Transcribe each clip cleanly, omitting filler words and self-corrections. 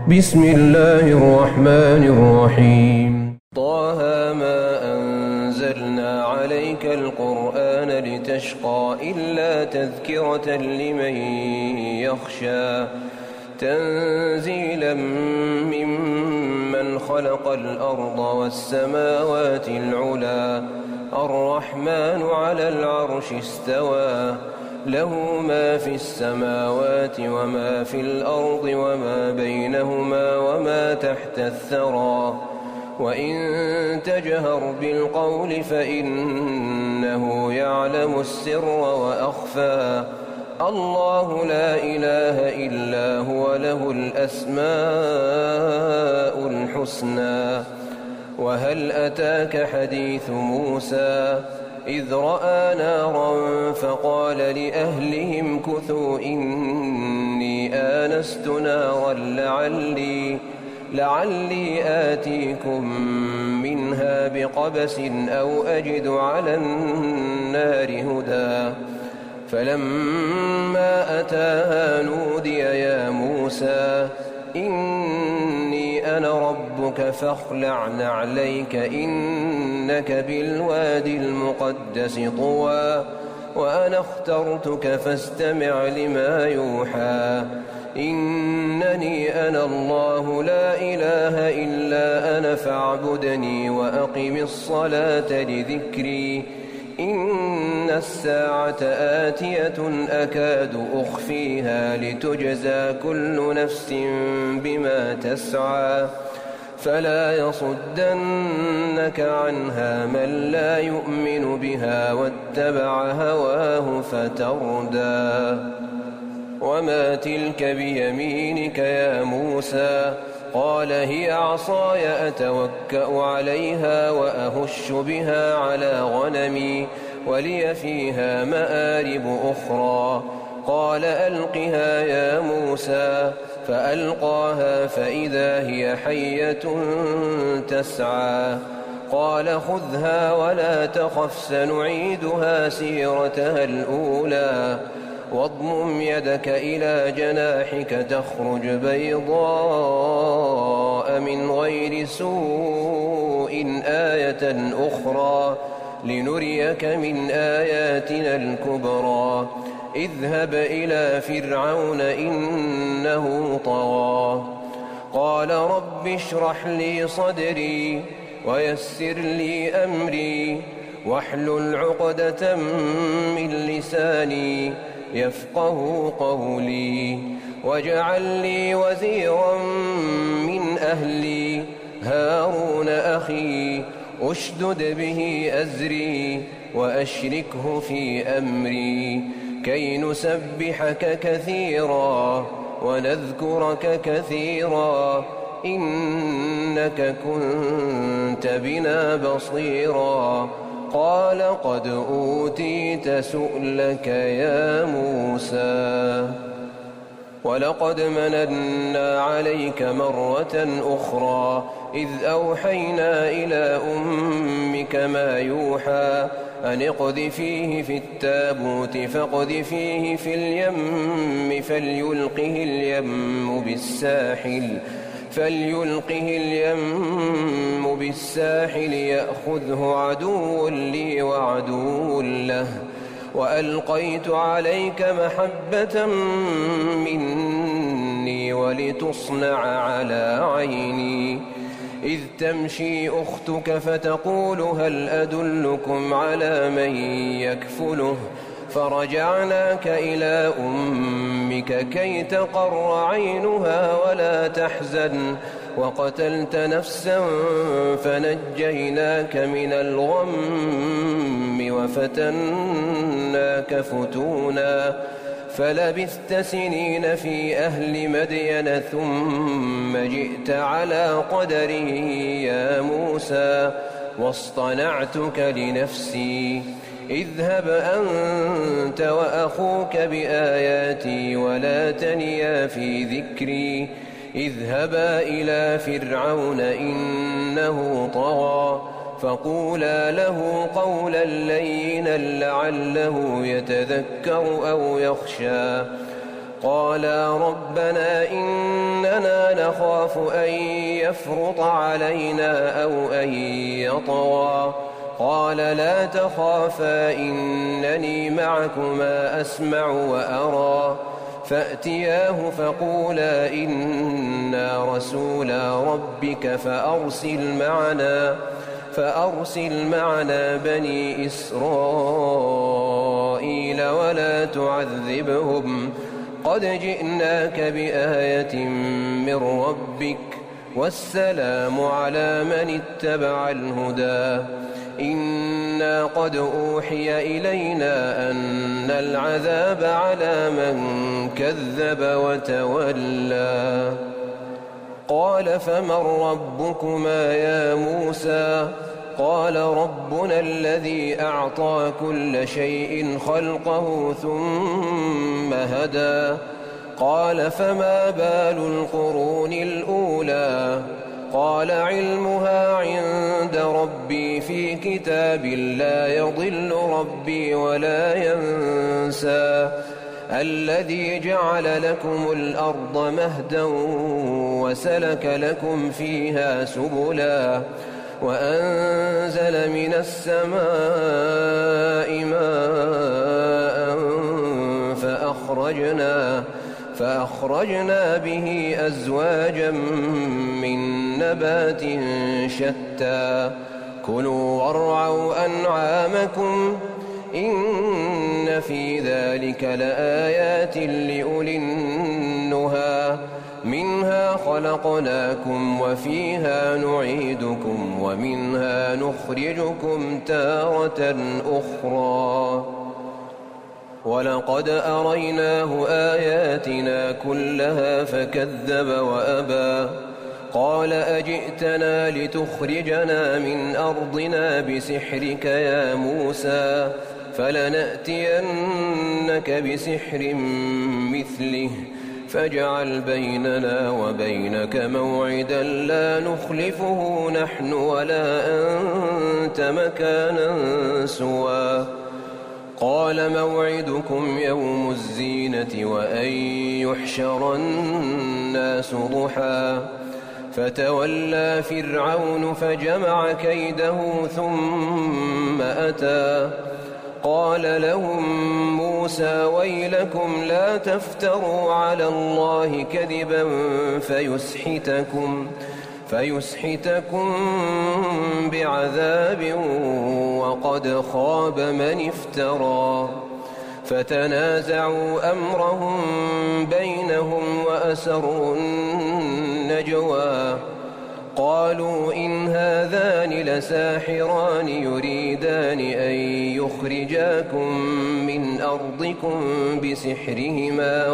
بسم الله الرحمن الرحيم. طه ما أنزلنا عليك القرآن لتشقى إلا تذكرة لمن يخشى تنزيلا ممن خلق الأرض والسماوات العلى الرحمن على العرش استوى له ما في السماوات وما في الأرض وما بينهما وما تحت الثرى وإن تجهر بالقول فإنه يعلم السر وأخفى الله لا إله إلا هو له الأسماء الحسنى. وهل أتاك حديث موسى إذ رأى نارا فقال لأهلهم كثوا إني آنست نارا لعلي آتيكم منها بقبس أو أجد على النار هدى فلما أتاها نودي يا موسى إني أنا ربك فاخلع نعليك إنك بالوادي المقدس طوى وأنا اخترتك فاستمع لما يوحى إنني أنا الله لا إله إلا أنا فاعبدني وأقم الصلاة لذكري إن الساعة آتية أكاد أخفيها لتجزى كل نفس بما تسعى فلا يصدنك عنها من لا يؤمن بها واتبع هواه فتردى. وما تلك بيمينك يا موسى قال هي عصاي أتوكأ عليها وأهش بها على غنمي ولي فيها مآرب أخرى قال ألقها يا موسى فألقاها فإذا هي حية تسعى قال خذها ولا تخف سنعيدها سيرتها الأولى واضمم يدك إلى جناحك تخرج بيضاء من غير سوء آية أخرى لنريك من آياتنا الكبرى اذهب إلى فرعون إنه طغى قال رب اشرح لي صدري ويسر لي أمري واحلل عقدة من لساني يفقه قولي واجعل لي وزيرا من أهلي هارون أخي أشدد به أزري وأشركه في أمري كي نسبحك كثيرا ونذكرك كثيرا إنك كنت بنا بصيرا قال قد أوتيت سؤلك يا موسى ولقد مننا عليك مرة أخرى إذ أوحينا إلى أمك ما يوحى أن اقذفيه في التابوت فاقذفيه في اليم فليلقه اليم بالساحل يأخذه عدو لي وعدو له وألقيت عليك محبة مني ولتصنع على عيني إذ تمشي أختك فتقول هل أدلكم على من يكفله فرجعناك إلى أمك كي تقر عينها ولا تحزن وقتلت نفسا فنجيناك من الغم وفتناك فتونا فلبثت سنين في أهل مدين ثم جئت على قدري يا موسى واصطنعتك لنفسي اذهب أنت وأخوك بآياتي ولا تنيا في ذكري اذهبا إلى فرعون إنه طغى فقولا له قولا لينا لعله يتذكر أو يخشى قالا ربنا إننا نخاف أن يفرط علينا أو أن يطغى قال لا تخافا إنني معكما أسمع وأرى فأتياه فقولا إنا رسولا ربك فأرسل معنا بني إسرائيل ولا تعذبهم قد جئناك بآية من ربك والسلام على من اتبع الهدى إنا قد أوحي إلينا أن العذاب على من كذب وتولى قال فمن ربكما يا موسى قال ربنا الذي أعطى كل شيء خلقه ثم هدى قال فما بال القرون الأولى قال علمها عند ربي في كتاب لا يضل ربي ولا ينسى الذي جعل لكم الأرض مهدا وسلك لكم فيها سبلا وأنزل من السماء ماء فأخرجنا به أزواجا من نبات شتى كلوا وارعوا أنعامكم إن في ذلك لآيات لأولي النهى منها خلقناكم وفيها نعيدكم ومنها نخرجكم تارة أخرى ولقد أريناه آياتنا كلها فكذب وأبى قال أجئتنا لتخرجنا من أرضنا بسحرك يا موسى فلنأتينك بسحر مثله فاجعل بيننا وبينك موعدا لا نخلفه نحن ولا أنت مكانا سوى قال موعدكم يوم الزينة وأن يحشر الناس ضحى فتولى فرعون فجمع كيده ثم أتى قال لهم موسى ويلكم لا تفتروا على الله كذبا فيسحتكم بعذاب وقد خاب من افترى فتنازعوا أمرهم بينهم وأسروا النجوى قالوا إن هذان لساحران يريدان أن يخرجاكم من أرضكم بسحرهما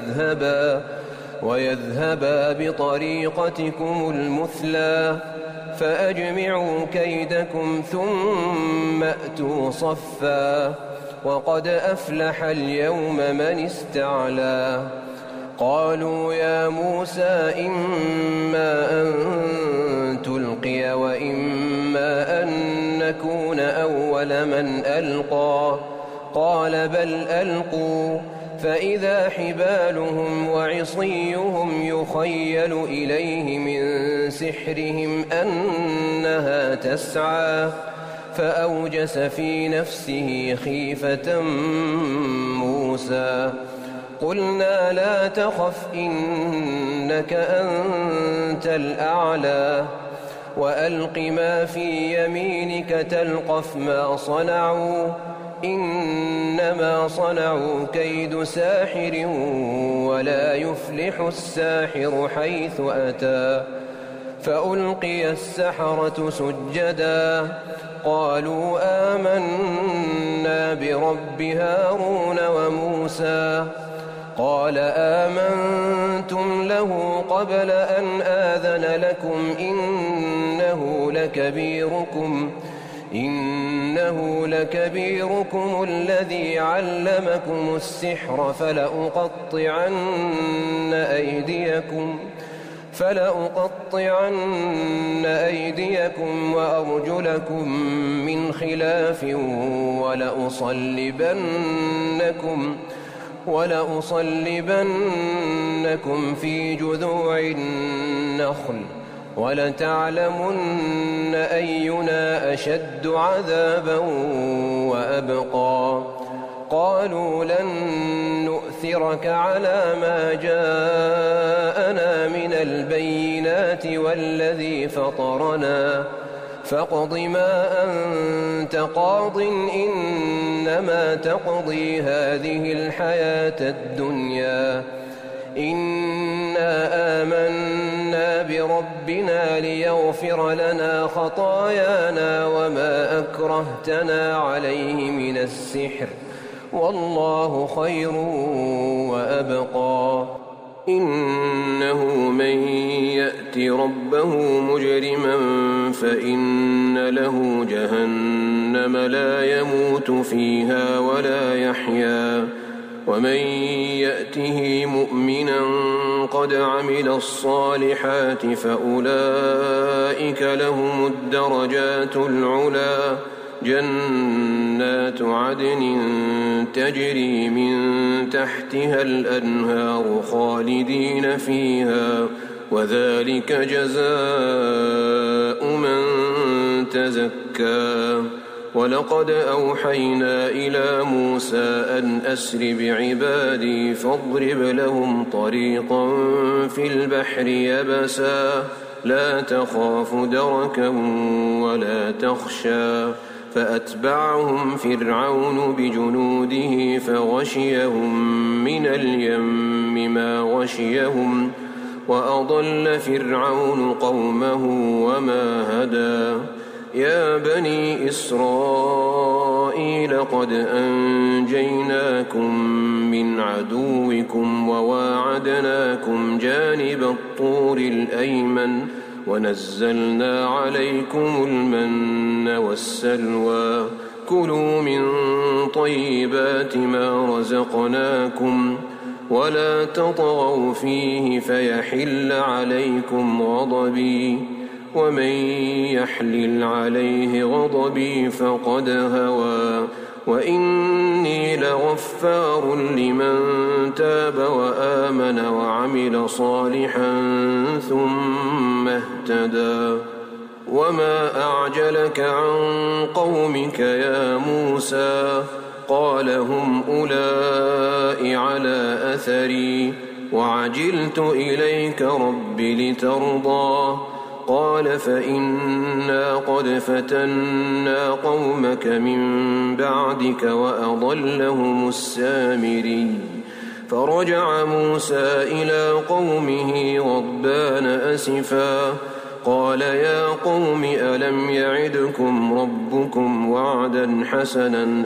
ويذهبا بطريقتكم المثلى فأجمعوا كيدكم ثم أتوا صفا وقد أفلح اليوم من استعلى قالوا يا موسى إما أن تلقي وإما أن نكون أول من ألقى قال بل ألقوا فإذا حبالهم وعصيهم يخيل إليه من سحرهم أنها تسعى فأوجس في نفسه خيفة موسى قلنا لا تخف إنك أنت الأعلى وألق ما في يمينك تلقف ما صنعوا إنما صنعوا كيد ساحر ولا يفلح الساحر حيث أتى فألقي السحرة سجدا قالوا آمنا برب هارون وموسى قال آمنتم له قبل أن آذن لكم إنه لكبيركم الذي علمكم السحر فلأقطعن أيديكم وأرجلكم ولأصلبنكم في جذوع النخل ولتعلمن أينا أشد عذابا وأبقى قالوا لن نؤثرك على ما جاءنا من البينات والذي فطرنا فاقض ما أنت قاض إنما تقضي هذه الحياة الدنيا إنا آمنا بربنا ليغفر لنا خطايانا وما أكرهتنا عليه من السحر والله خير وأبقى إنه من يأت ربه مجرما فإن له جهنم لا يموت فيها ولا يحيا ومن يأته مؤمنا قد عمل الصالحات فأولئك لهم الدرجات العلى جنات عدن تجري من تحتها الأنهار خالدين فيها وذلك جزاء من تزكى ولقد أوحينا إلى موسى أن أسر بعبادي فاضرب لهم طريقا في البحر يبسا لا تخاف دركا ولا تخشى فأتبعهم فرعون بجنوده فغشيهم من اليم ما غشيهم وأضل فرعون قومه وما هدى يا بني إسرائيل قد أنجيناكم من عدوكم وواعدناكم جانب الطور الأيمن ونزلنا عليكم المن والسلوى كلوا من طيبات ما رزقناكم ولا تطغوا فيه فيحل عليكم غضبي ومن يحلل عليه غضبي فقد هوى وإني لغفار لمن تاب وآمن وعمل صالحا ثم اهتدى وما أعجلك عن قومك يا موسى قال هم أولئك على أثري وعجلت إليك رب لترضى قال فإنا قد فتنا قومك من بعدك وأضلهم السامري فرجع موسى إلى قومه غضبان أسفا قال يا قوم ألم يعدكم ربكم وعدا حسنا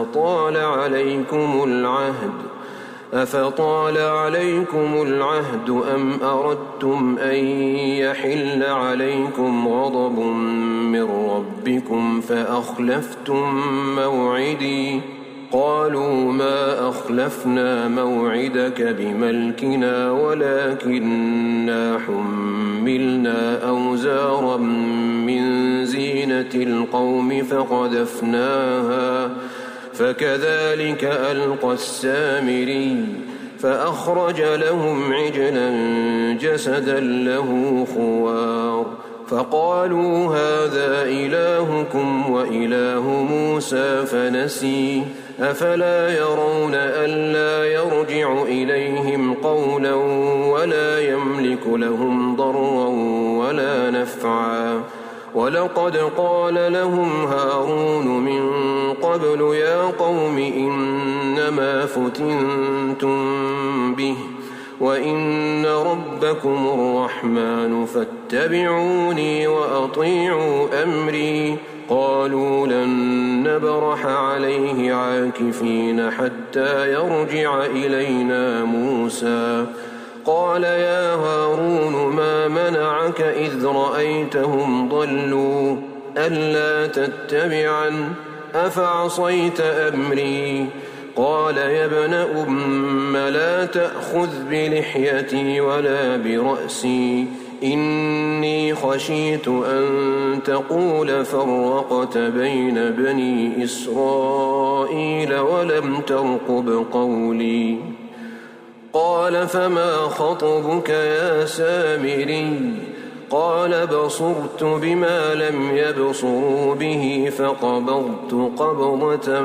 أفطال عليكم العهد أم أردتم أن يحل عليكم غضب من ربكم فأخلفتم موعدي قالوا ما أخلفنا موعدك بملكنا ولكننا حملنا أوزارا من زينة القوم فقذفناها فكذلك ألقى السامري فأخرج لهم عجلا جسدا له خوار فقالوا هذا إلهكم وإله موسى فنسي أفلا يرون ألا يرجع إليهم قولا ولا يملك لهم ضرا ولا نفعا ولقد قال لهم هارون من قبل يا قوم إنما فتنتم به وإن ربكم الرحمن فاتبعوني وأطيعوا أمري قالوا لن نبرح عليه عاكفين حتى يرجع إلينا موسى قال يا هارون ما منعك إذ رأيتهم ضلوا ألا تتبعن أفعصيت أمري قال يا ابن أم لا تأخذ بلحيتي ولا برأسي إني خشيت أن تقول فرقت بين بني إسرائيل ولم ترقب قولي. قال فما خطبك يا سامري؟ قال بصرت بما لم يبصروا به فقبضت قبضة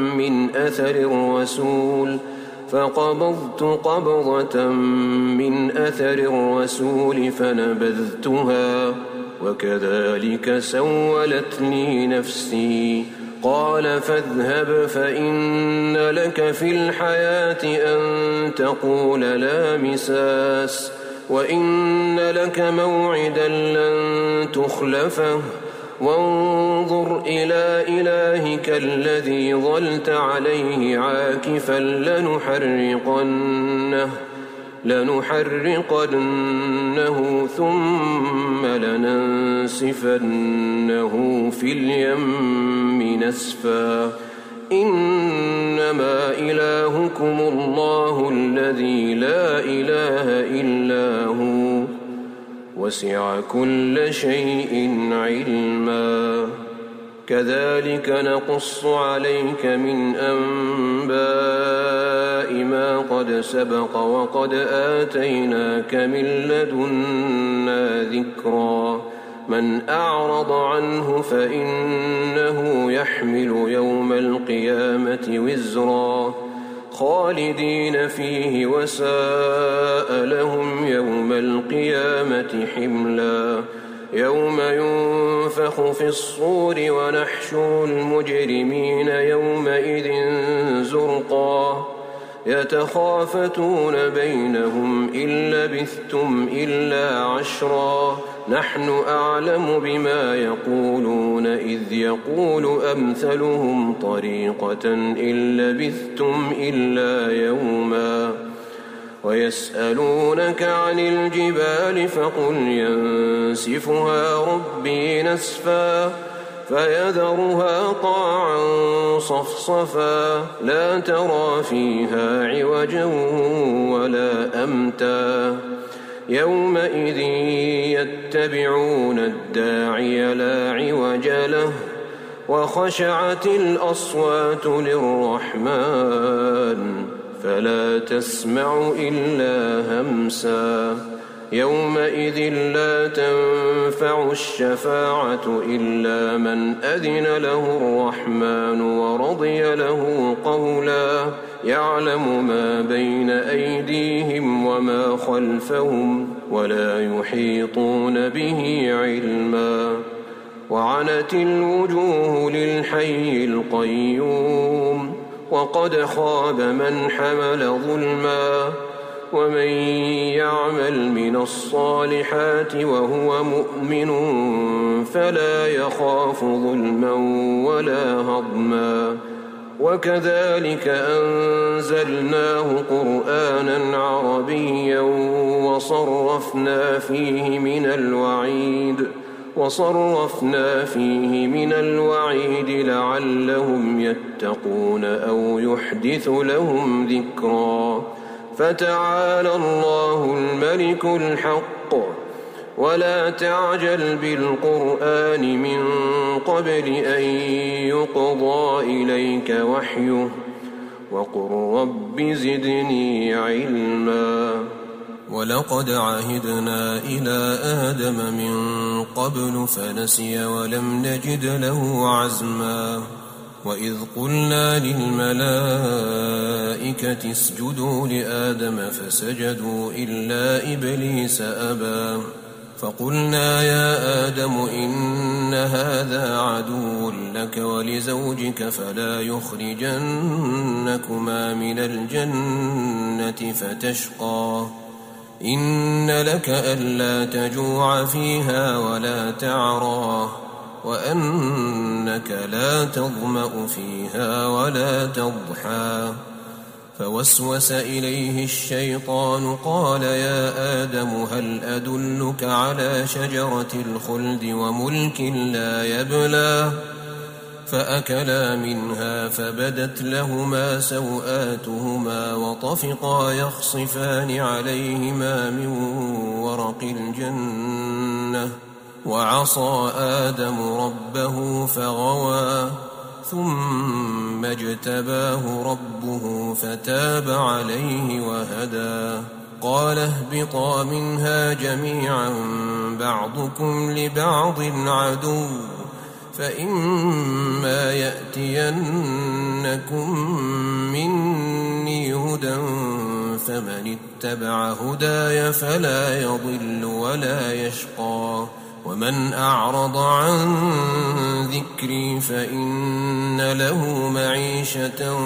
من أثر الرسول فنبذتها وكذلك سولت لي نفسي. قال فاذهب فإن لك في الحياة أن تقول لا مساس وإن لك موعدا لن تخلفه وانظر إلى إلهك الذي ظلت عليه عاكفا لنحرقنه ثم لننسفنه في اليم نسفا. إنما إلهكم الله الذي لا إله إلا هو وسع كل شيء علما. كذلك نقص عليك من أنباء ما قد سبق وقد آتيناك من لدنا ذكرا. من أعرض عنه فإنه يحمل يوم القيامة وزرا خالدين فيه وساء لهم يوم القيامة حملا. يوم ينفخ في الصور ونحشر المجرمين يومئذ زرقا يتخافتون بينهم إن لبثتم إلا عشرا نحن أعلم بما يقولون إذ يقول أمثلهم طريقة إن لبثتم إلا يوما. ويسألونك عن الجبال فقل ينسفها ربي نسفا فيذرها قاعا صفصفا لا ترى فيها عوجا ولا أمتا. يومئذ يتبعون الداعي لا عوج له وخشعت الأصوات للرحمن فلا تسمع إلا همسا. يومئذ لا تنفع الشفاعة إلا من أذن له الرحمن ورضي له قولا. يعلم ما بين أيديهم وما خلفهم ولا يحيطون به علما. وعنت الوجوه للحي القيوم وقد خاب من حمل ظلما. ومن يعمل من الصالحات وهو مؤمن فلا يخاف ظلما ولا هضما. وكذلك أنزلناه قرآنا عربيا وصرفنا فيه من الوعيد لعلهم يتقون أو يحدث لهم ذكرا. فتعالى الله الملك الحق ولا تعجل بالقرآن من قبل أن يقضى إليك وحيه وقل رب زدني علما. ولقد عهدنا إلى آدم من قبل فنسي ولم نجد له عزما. وإذ قلنا للملائكة اسجدوا لآدم فسجدوا إلا إبليس أبى. فقلنا يا آدم إن هذا عدو لك ولزوجك فلا يخرجنكما من الجنة فتشقى. إن لك ألا تجوع فيها ولا تعرى وأنك لا تظمأ فيها ولا تضحى. فوسوس إليه الشيطان قال يا آدم هل أدلك على شجرة الخلد وملك لا يبلى. فأكلا منها فبدت لهما سوآتهما وطفقا يخصفان عليهما من ورق الجنة وعصى آدم ربه فغوى ثم اجتباه ربه فتاب عليه وهدى قال اهبطا منها جميعا بعضكم لبعض عدو فإما يأتينكم مني هدى فمن اتبع هداي فلا يضل ولا يشقى ومن أعرض عن ذكري فإن له معيشة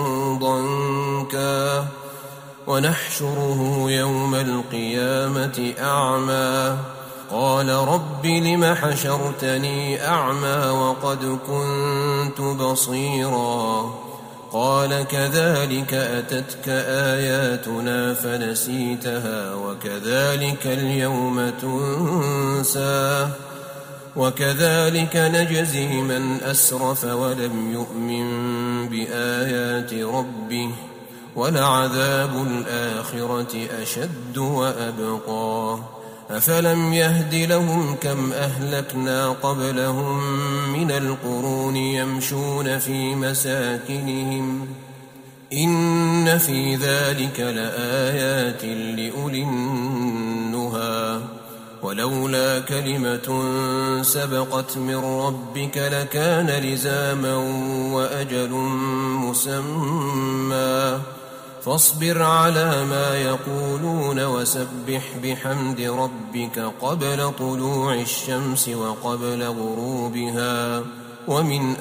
ضنكا ونحشره يوم القيامة أعمى قال رب لم حشرتني أعمى وقد كنت بصيرا قال كذلك أتتك آياتنا فنسيتها وكذلك اليوم تنسى وكذلك نجزي من أسرف ولم يؤمن بآيات ربه ولعذاب الآخرة أشد وأبقى أفلم يهد لهم كم أهلكنا قبلهم من القرون يمشون في مساكنهم إن في ذلك لآيات لأولي النهى ولولا كلمة سبقت من ربك لكان لزاما وأجل مسمى فاصبر على ما يقولون وسبح بحمد ربك قبل طلوع الشمس وقبل غروبها ومن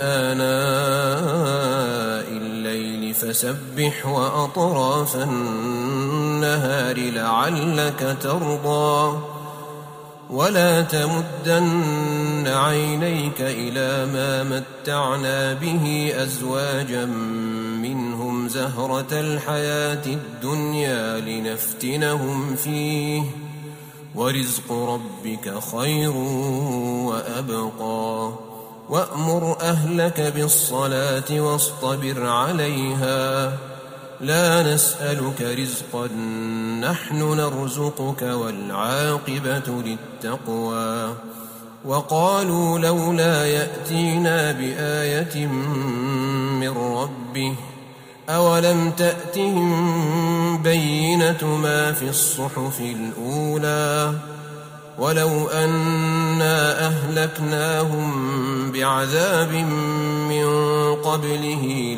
آناء الليل فسبح وأطراف النهار لعلك ترضى ولا تمدن عينيك إلى ما متعنا به أزواجا منهم زهرة الحياة الدنيا لنفتنهم فيه ورزق ربك خير وأبقى وأمر أهلك بالصلاة واصطبر عليها لا نسألك رزقا نحن نرزقك والعاقبة للتقوى وقالوا لولا يأتينا بآية من ربه أولم تأتهم بينة ما في الصحف الأولى ولو أنا أهلكناهم بعذاب من قبله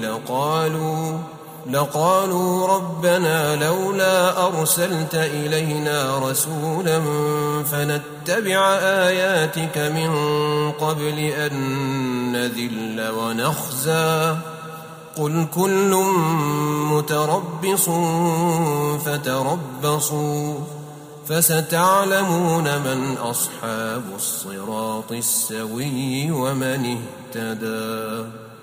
لقالوا ربنا لولا أرسلت إلينا رسولا فنتبع آياتك من قبل أن نذل ونخزى قل كل متربص فتربصوا فستعلمون من أصحاب الصراط السوي ومن اهتدى.